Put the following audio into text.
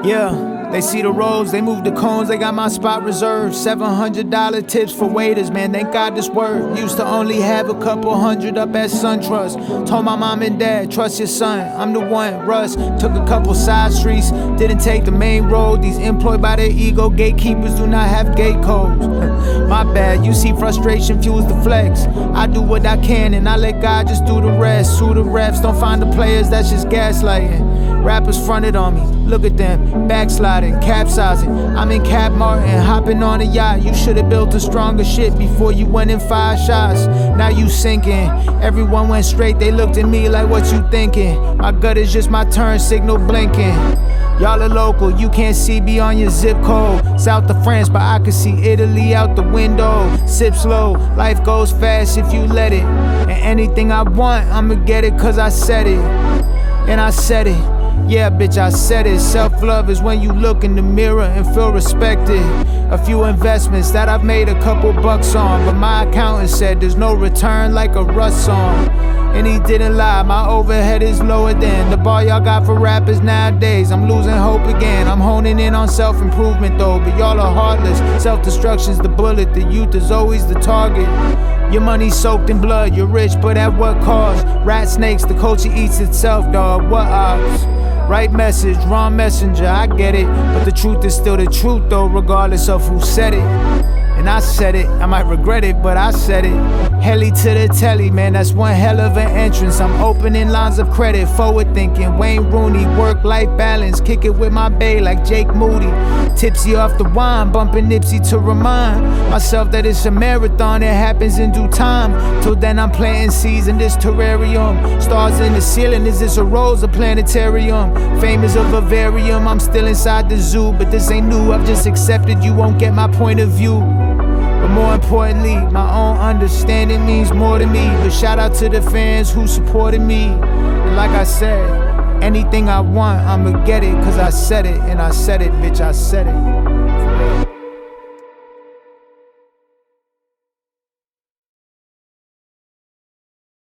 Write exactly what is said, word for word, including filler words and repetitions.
Yeah, they see the roads, they move the cones, they got my spot reserved. seven hundred dollar tips for waiters, man, thank God this word. Used to only have a couple hundred up at SunTrust. Told my mom and dad, trust your son, I'm the one. Russ, took a couple side streets, didn't take the main road. These employed by their ego gatekeepers do not have gate codes. My bad, you see frustration fuels the flex. I do what I can and I let God just do the rest. Sue the refs, don't find the players, that's just gaslighting. Rappers fronted on me, look at them, backsliding, capsizing. I'm in Cap Martin, hopping on a yacht. You should've built a stronger shit before you went in five shots. Now you sinking, everyone went straight, they looked at me like what you thinking. My gut is just my turn signal blinking. Y'all are local, you can't see beyond your zip code. South of France, but I can see Italy out the window. Sip slow, life goes fast if you let it. And anything I want, I'ma get it cause I said it. And I said it. Yeah, bitch, I said it. Self-love is when you look in the mirror and feel respected. A few investments that I've made a couple bucks on, but my accountant said there's no return like a Russ song. And he didn't lie, my overhead is lower than the bar y'all got for rappers nowadays. I'm losing hope again, I'm honing in on self-improvement though. But y'all are heartless, self-destruction's the bullet. The youth is always the target. Your money's soaked in blood, you're rich, but at what cost? Rat snakes, the culture eats itself, dog, what odds? Right message, wrong messenger, I get it. But the truth is still the truth though, regardless of who said it. And I said it, I might regret it, but I said it. Heli to the telly, man, that's one hell of an entrance. I'm opening lines of credit, forward thinking. Wayne Rooney, work-life balance, kick it with my bae like Jake Moody. Tipsy off the wine, bumping Nipsey to remind myself that it's a marathon, it happens in due time. Till then I'm planting seeds in this terrarium. Stars in the ceiling, is this a rose, a planetarium? Fame is a vivarium, I'm still inside the zoo. But this ain't new, I've just accepted you won't get my point of view. But more importantly, my own understanding means more to me. But shout out to the fans who supported me. And like I said, anything I want, I'ma get it. Cause I said it, and I said it, bitch, I said it. For real.